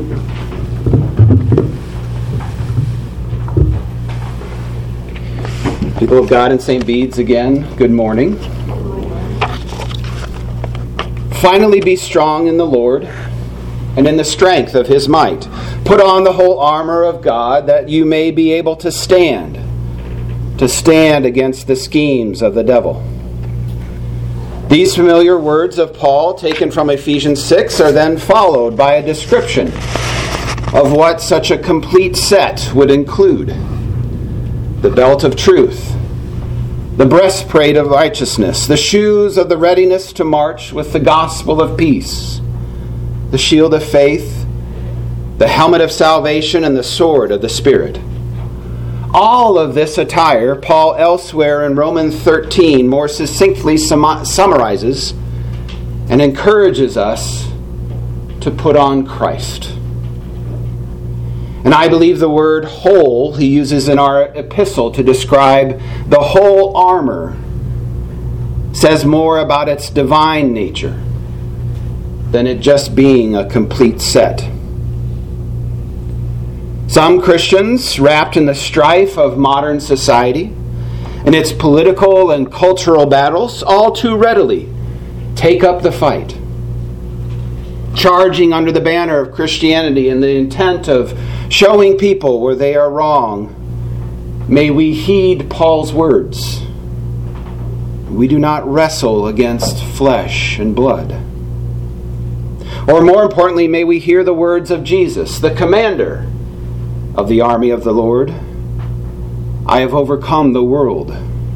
People of God in St. Bede's again, good morning. Finally be strong in the Lord and in the strength of His might. Put on the whole armor of God that you may be able to stand against the schemes of the devil. These familiar words of Paul, taken from Ephesians 6, are then followed by a description of what such a complete set would include. The belt of truth, the breastplate of righteousness, the shoes of the readiness to march with the gospel of peace, the shield of faith, the helmet of salvation, and the sword of the Spirit. All of this attire, Paul elsewhere in Romans 13 more succinctly summarizes and encourages us to put on Christ. And I believe the word whole he uses in our epistle to describe the whole armor says more about its divine nature than it just being a complete set. Some Christians, wrapped in the strife of modern society and its political and cultural battles, all too readily take up the fight, charging under the banner of Christianity in the intent of showing people where they are wrong. May we heed Paul's words. We do not wrestle against flesh and blood. Or more importantly, may we hear the words of Jesus, the commander of the army of the Lord. I have overcome the world.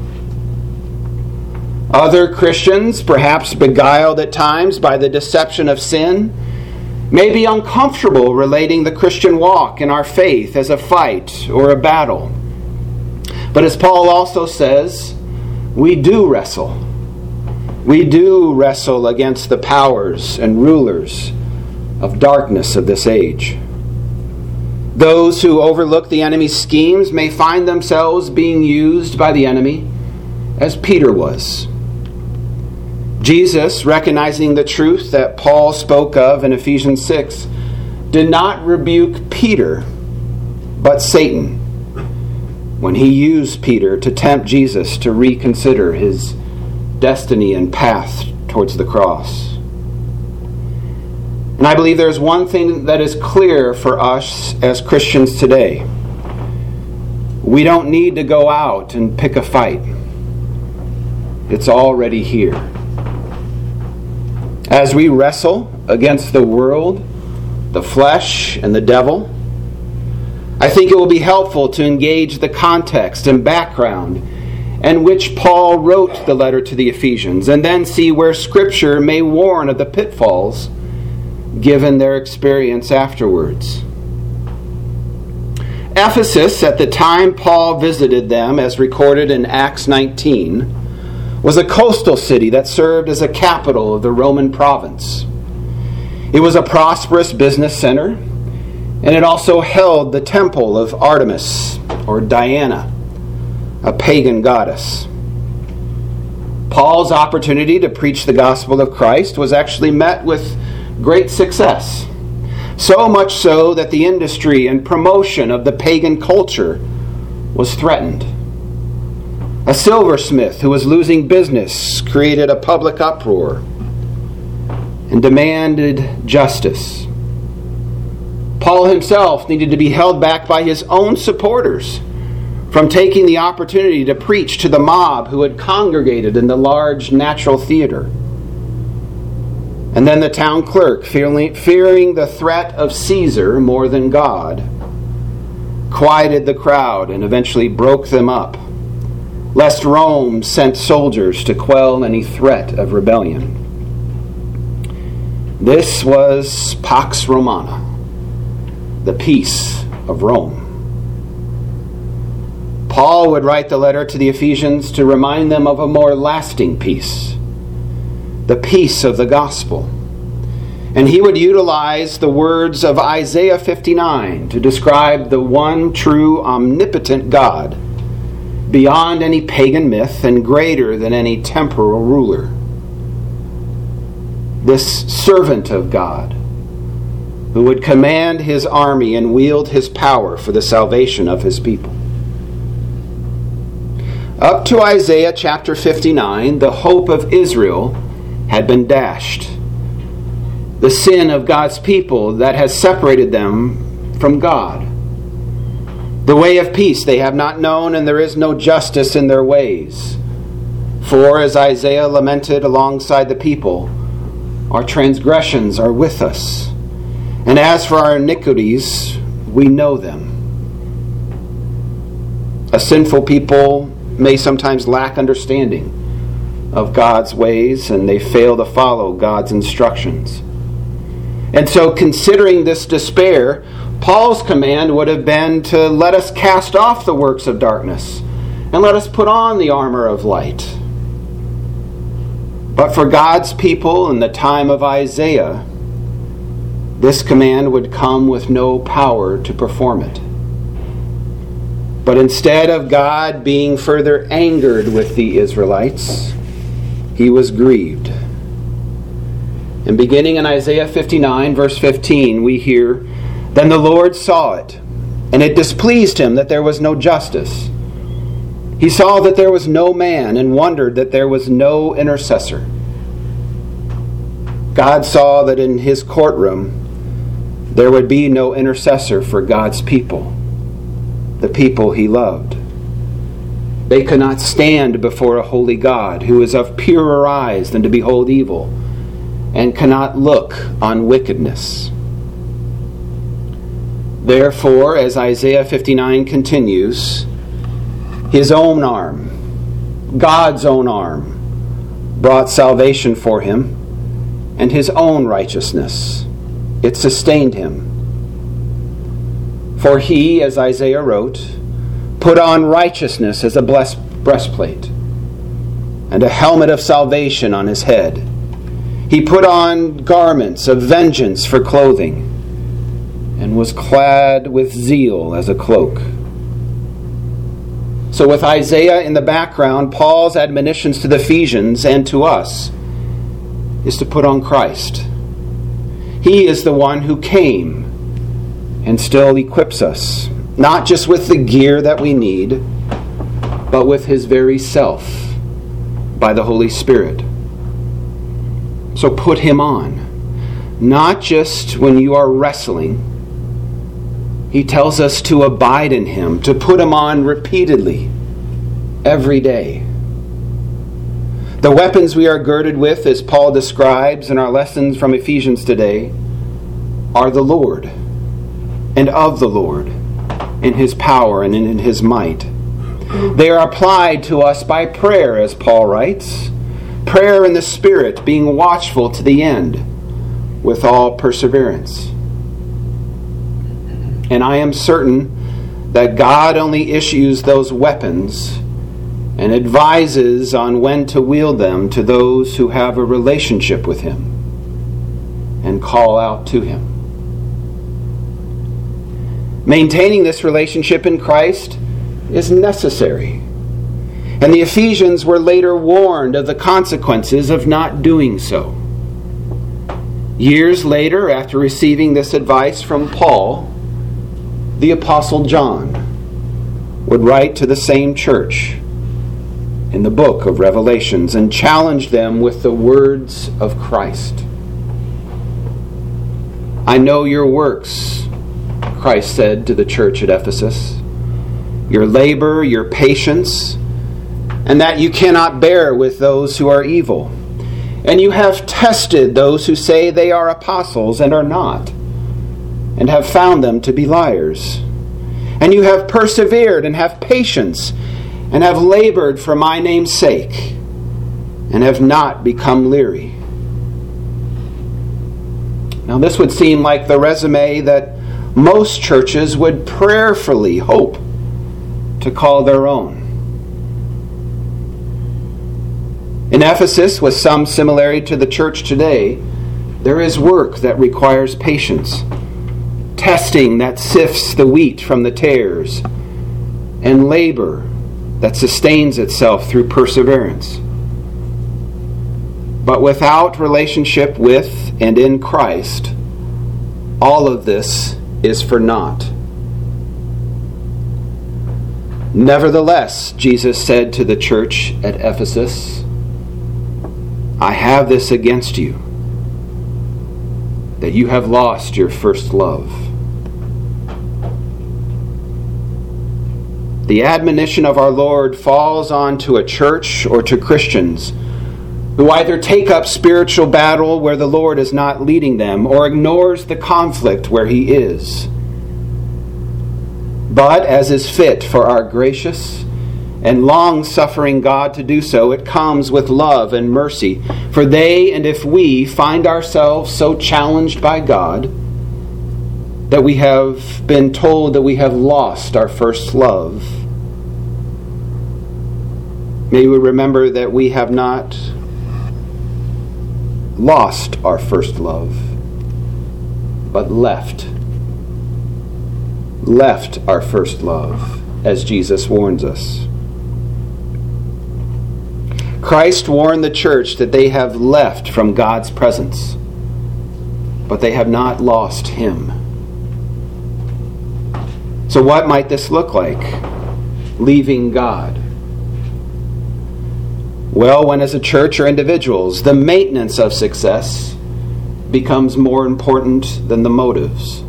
Other Christians, perhaps beguiled at times by the deception of sin, may be uncomfortable relating the Christian walk and our faith as a fight or a battle. But as Paul also says, we do wrestle. We do wrestle against the powers and rulers of darkness of this age. Those who overlook the enemy's schemes may find themselves being used by the enemy as Peter was. Jesus, recognizing the truth that Paul spoke of in Ephesians 6, did not rebuke Peter, but Satan, when he used Peter to tempt Jesus to reconsider his destiny and path towards the cross. And I believe there's one thing that is clear for us as Christians today. We don't need to go out and pick a fight. It's already here. As we wrestle against the world, the flesh, and the devil, I think it will be helpful to engage the context and background in which Paul wrote the letter to the Ephesians, and then see where Scripture may warn of the pitfalls given their experience afterwards. Ephesus, at the time Paul visited them, as recorded in Acts 19, was a coastal city that served as a capital of the Roman province. It was a prosperous business center, and it also held the temple of Artemis, or Diana, a pagan goddess. Paul's opportunity to preach the gospel of Christ was actually met with great success, so much so that the industry and promotion of the pagan culture was threatened. A silversmith who was losing business created a public uproar and demanded justice. Paul himself needed to be held back by his own supporters from taking the opportunity to preach to the mob who had congregated in the large natural theater. And then the town clerk, fearing the threat of Caesar more than God, quieted the crowd and eventually broke them up, lest Rome sent soldiers to quell any threat of rebellion. This was Pax Romana, the peace of Rome. Paul would write the letter to the Ephesians to remind them of a more lasting peace, the peace of the gospel. And he would utilize the words of Isaiah 59 to describe the one true omnipotent God, beyond any pagan myth and greater than any temporal ruler. This servant of God, who would command his army and wield his power for the salvation of his people. Up to Isaiah chapter 59, the hope of Israel had been dashed. The sin of God's people that has separated them from God. The way of peace they have not known, and there is no justice in their ways. For, as Isaiah lamented alongside the people, our transgressions are with us, and as for our iniquities, we know them. A sinful people may sometimes lack understanding of God's ways, and they fail to follow God's instructions. And so, considering this despair, Paul's command would have been to let us cast off the works of darkness and let us put on the armor of light. But for God's people in the time of Isaiah, this command would come with no power to perform it. But instead of God being further angered with the Israelites, he was grieved. And beginning in Isaiah 59, verse 15, we hear, "Then the Lord saw it, and it displeased him that there was no justice. He saw that there was no man, and wondered that there was no intercessor." God saw that in his courtroom there would be no intercessor for God's people, the people he loved. They could not stand before a holy God who is of purer eyes than to behold evil, and cannot look on wickedness. Therefore, as Isaiah 59 continues, his own arm, God's own arm, brought salvation for him, and his own righteousness, it sustained him. For he, as Isaiah wrote, put on righteousness as a breastplate, and a helmet of salvation on his head. He put on garments of vengeance for clothing, and was clad with zeal as a cloak. So with Isaiah in the background, Paul's admonitions to the Ephesians and to us is to put on Christ. He is the one who came and still equips us, not just with the gear that we need, but with his very self by the Holy Spirit. So put him on, not just when you are wrestling. He tells us to abide in him, to put him on repeatedly, every day. The weapons we are girded with, as Paul describes in our lessons from Ephesians today, are the Lord, and of the Lord, in his power and in his might. They are applied to us by prayer, as Paul writes, prayer in the Spirit, being watchful to the end, with all perseverance. And I am certain that God only issues those weapons and advises on when to wield them to those who have a relationship with him and call out to him. Maintaining this relationship in Christ is necessary. And the Ephesians were later warned of the consequences of not doing so. Years later, after receiving this advice from Paul, the Apostle John would write to the same church in the book of Revelations and challenge them with the words of Christ. "I know your works," Christ said to the church at Ephesus, "your labor, your patience, and that you cannot bear with those who are evil. And you have tested those who say they are apostles and are not, and have found them to be liars. And you have persevered and have patience, and have labored for my name's sake, and have not become weary." Now this would seem like the resume that most churches would prayerfully hope to call their own. In Ephesus, with some similarity to the church today, there is work that requires patience, testing that sifts the wheat from the tares, and labor that sustains itself through perseverance. But without relationship with and in Christ, all of this is for naught. Nevertheless, Jesus said to the church at Ephesus, I have this against you, that you have lost your first love. The admonition of our Lord falls on to a church or to Christians who either take up spiritual battle where the Lord is not leading them or ignores the conflict where He is. But, as is fit for our gracious and long-suffering God to do so, it comes with love and mercy. For they, and if we, find ourselves so challenged by God that we have been told that we have lost our first love, may we remember that we have not lost our first love, but left our first love, as Jesus warns us. Christ warned the church that they have left from God's presence, but they have not lost Him. So what might this look like? Leaving God. Well, when as a church or individuals, the maintenance of success becomes more important than the motives.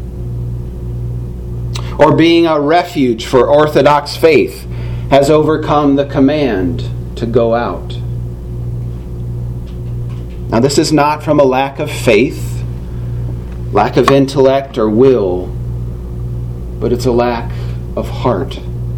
Or being a refuge for orthodox faith has overcome the command to go out. Now, this is not from a lack of faith, lack of intellect or will, but it's a lack of heart.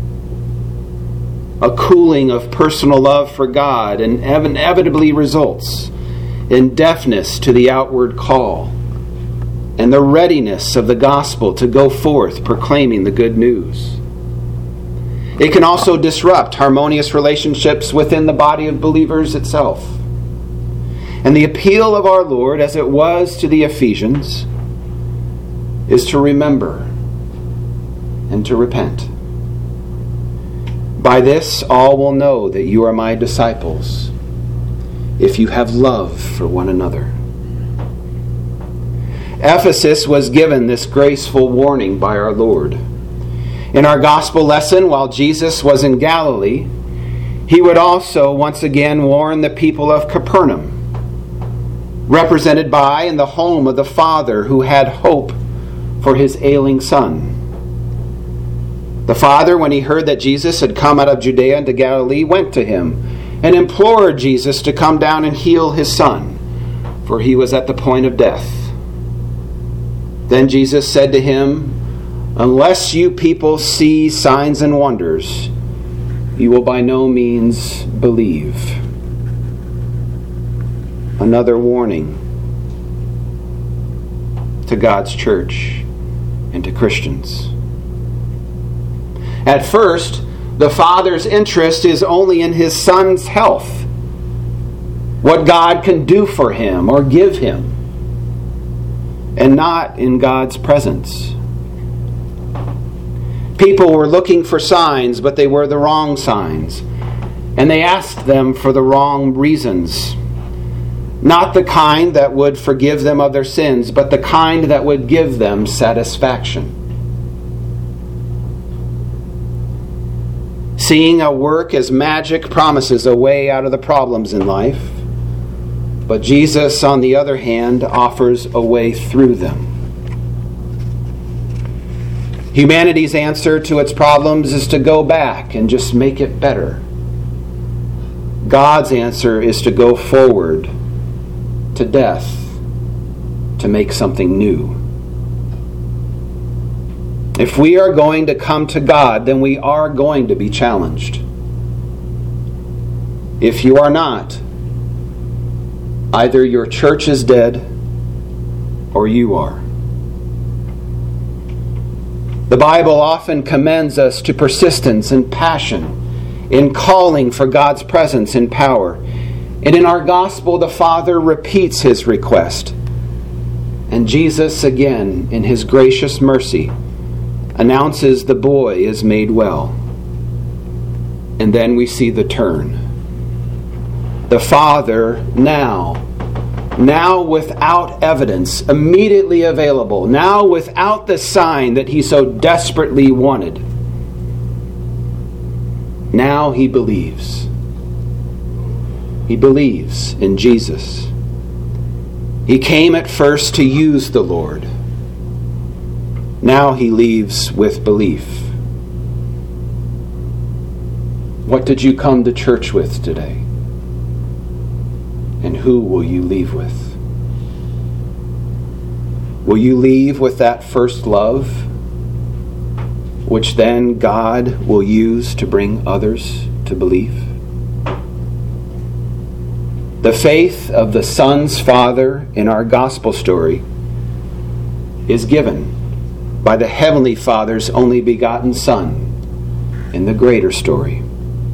A cooling of personal love for God and inevitably results in deafness to the outward call and the readiness of the gospel to go forth proclaiming the good news. It can also disrupt harmonious relationships within the body of believers itself. And the appeal of our Lord, as it was to the Ephesians, is to remember and to repent. By this all will know that you are my disciples, if you have love for one another. Ephesus was given this graceful warning by our Lord. In our gospel lesson, while Jesus was in Galilee, He would also once again warn the people of Capernaum, represented by in the home of the father who had hope for his ailing son. The father, when he heard that Jesus had come out of Judea into Galilee, went to him and implored Jesus to come down and heal his son, for he was at the point of death. Then Jesus said to him, unless you people see signs and wonders, you will by no means believe. Another warning to God's church and to Christians. At first, the Father's interest is only in His Son's health, what God can do for him or give him, and not in God's presence. People were looking for signs, but they were the wrong signs. And they asked them for the wrong reasons. Not the kind that would forgive them of their sins, but the kind that would give them satisfaction. Seeing a work as magic promises a way out of the problems in life, but Jesus, on the other hand, offers a way through them. Humanity's answer to its problems is to go back and just make it better. God's answer is to go forward to death to make something new. If we are going to come to God, then we are going to be challenged. If you are not, either your church is dead or you are. The Bible often commends us to persistence and passion in calling for God's presence and power. And in our gospel, the Father repeats His request. And Jesus, again, in His gracious mercy, announces the boy is made well. And then we see the turn. The Father now now without evidence, immediately available, now without the sign that he so desperately wanted. Now he believes. He believes in Jesus. He came at first to use the Lord. Now he leaves with belief. What did you come to church with today? And who will you leave with? Will you leave with that first love, which then God will use to bring others to believe? The faith of the Son's Father in our gospel story is given by the Heavenly Father's only begotten Son in the greater story.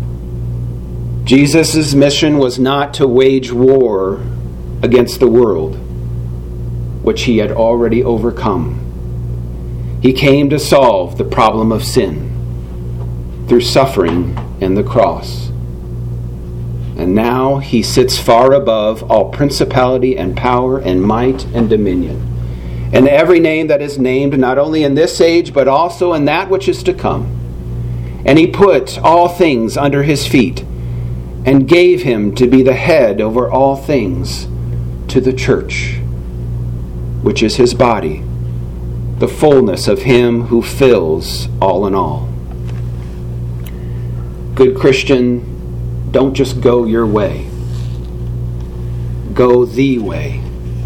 Jesus' mission was not to wage war against the world, which he had already overcome. He came to solve the problem of sin through suffering and the cross. And now he sits far above all principality and power and might and dominion, and every name that is named, not only in this age, but also in that which is to come. And he put all things under his feet, and gave him to be the head over all things to the church, which is his body, the fullness of him who fills all in all. Good Christian, don't just go your way. Go the way.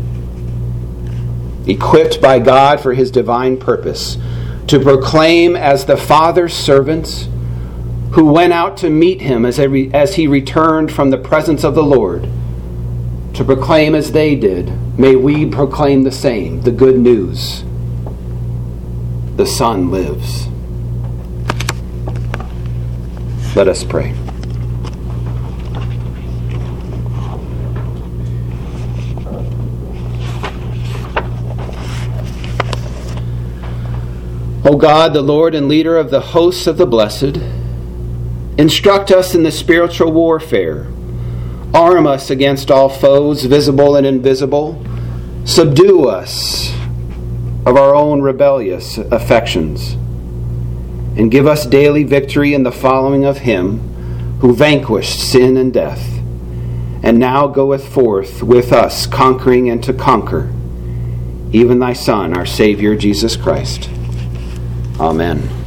Equipped by God for his divine purpose, to proclaim as the Father's servants who went out to meet him as he returned from the presence of the Lord, to proclaim as they did, may we proclaim the same, the good news. The Son lives. Let us pray. O God, the Lord and leader of the hosts of the blessed, instruct us in the spiritual warfare. Arm us against all foes, visible and invisible. Subdue us of our own rebellious affections. And give us daily victory in the following of him who vanquished sin and death, and now goeth forth with us, conquering and to conquer, even thy Son, our Savior, Jesus Christ. Amen.